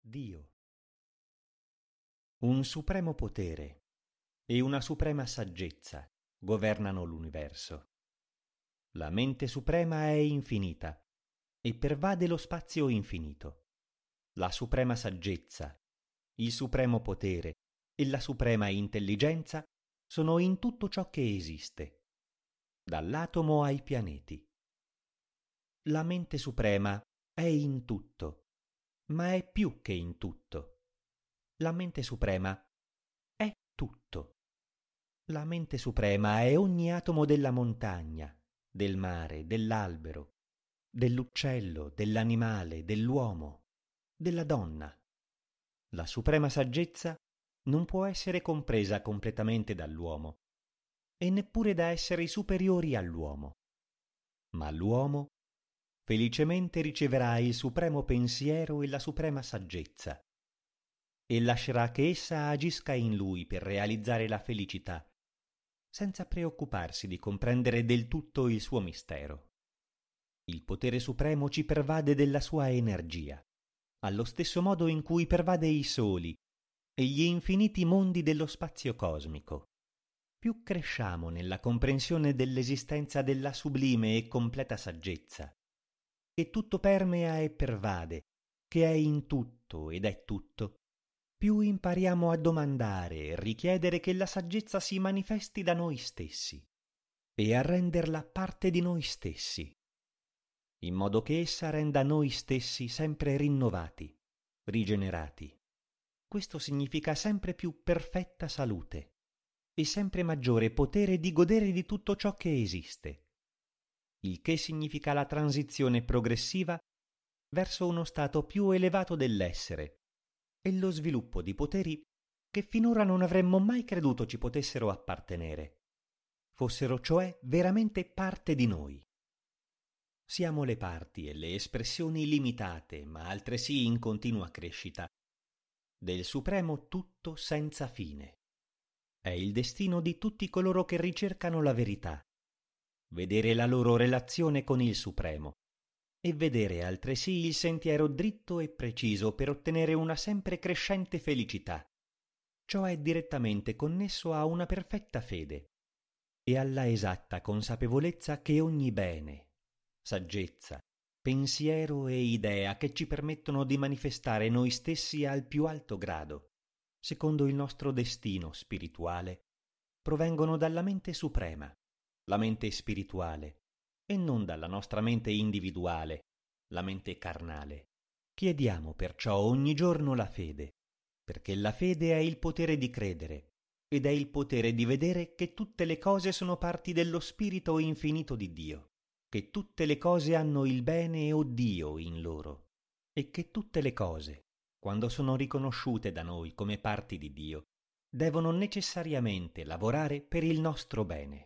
Dio. Un supremo potere e una suprema saggezza governano l'universo. La mente suprema è infinita e pervade lo spazio infinito. La suprema saggezza, il supremo potere e la suprema intelligenza sono in tutto ciò che esiste, dall'atomo ai pianeti. La mente suprema è in tutto, ma è più che in tutto. La mente suprema è tutto. La mente suprema è ogni atomo della montagna, del mare, dell'albero, dell'uccello, dell'animale, dell'uomo, della donna. La suprema saggezza non può essere compresa completamente dall'uomo e neppure da esseri superiori all'uomo. Ma l'uomo felicemente riceverà il supremo pensiero e la suprema saggezza e lascerà che essa agisca in lui per realizzare la felicità, senza preoccuparsi di comprendere del tutto il suo mistero. Il potere supremo ci pervade della sua energia, allo stesso modo in cui pervade i soli e gli infiniti mondi dello spazio cosmico. Più cresciamo nella comprensione dell'esistenza della sublime e completa saggezza, che tutto permea e pervade, che è in tutto ed è tutto, più impariamo a domandare e richiedere che la saggezza si manifesti da noi stessi e a renderla parte di noi stessi, in modo che essa renda noi stessi sempre rinnovati, rigenerati. Questo significa sempre più perfetta salute e sempre maggiore potere di godere di tutto ciò che esiste, il che significa la transizione progressiva verso uno stato più elevato dell'essere e lo sviluppo di poteri che finora non avremmo mai creduto ci potessero appartenere, fossero cioè veramente parte di noi. Siamo le parti e le espressioni limitate, ma altresì in continua crescita, del supremo tutto senza fine. È il destino di tutti coloro che ricercano la verità, vedere la loro relazione con il Supremo e vedere altresì il sentiero dritto e preciso per ottenere una sempre crescente felicità. Ciò è direttamente connesso a una perfetta fede e alla esatta consapevolezza che ogni bene, saggezza, pensiero e idea che ci permettono di manifestare noi stessi al più alto grado, secondo il nostro destino spirituale, provengono dalla mente suprema, la mente spirituale, e non dalla nostra mente individuale, la mente carnale. Chiediamo perciò ogni giorno la fede, perché la fede è il potere di credere ed è il potere di vedere che tutte le cose sono parti dello spirito infinito di Dio, che tutte le cose hanno il bene o Dio in loro e che tutte le cose, quando sono riconosciute da noi come parti di Dio, devono necessariamente lavorare per il nostro bene.